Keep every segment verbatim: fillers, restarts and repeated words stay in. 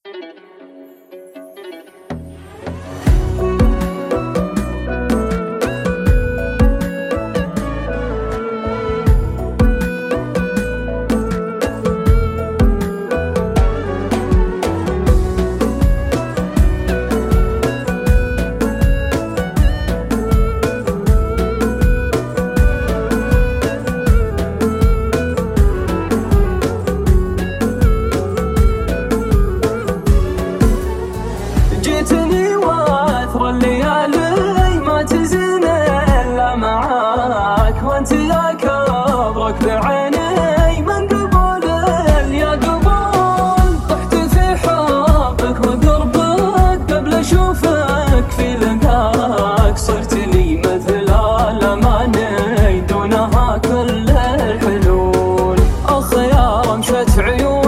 جيتني واثر الليالي ما تزين الا معاك، وانت يا كبرك بعيني من قبول يا قبول. طحت في حبك وقربك قبل اشوفك في لقاك، صرت لي مثل الاماني دونها كل الحلول. اخ يا رمشة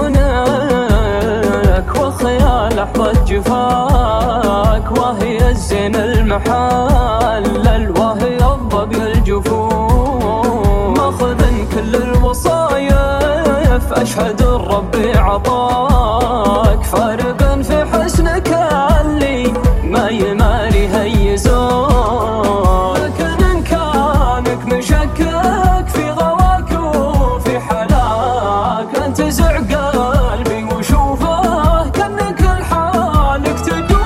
عيونك واخ يا لحظة جفاك، وهي الزين المحلل وهي الضبي الجفون. ماخذ كل الوصايف اشهد الرب عطاك، فارق في حسنك اللي ما يماري هيزون. لكن ان كانك مشكك في غواك وفي حلاك، انتزع قلبي وشوفه كانك لحالك تدون.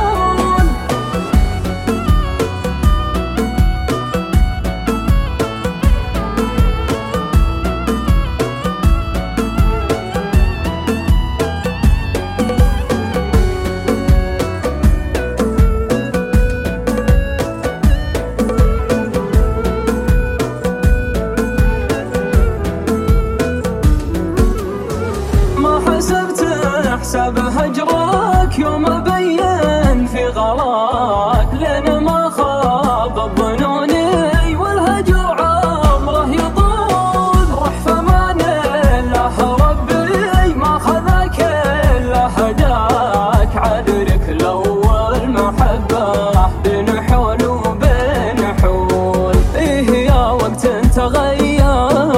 حسبت حساب هجرك يوم ابين في غلاك، لين ما خاب ظنوني والهجر عمره يطول. روح فمان الله ربي ما خذاك الا هداك، عذرك الاول محبه بين حول وبين حول. ايه يا وقت تغير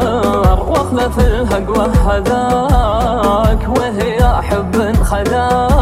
واخلف الهق وهذاك، وهي حب خذاك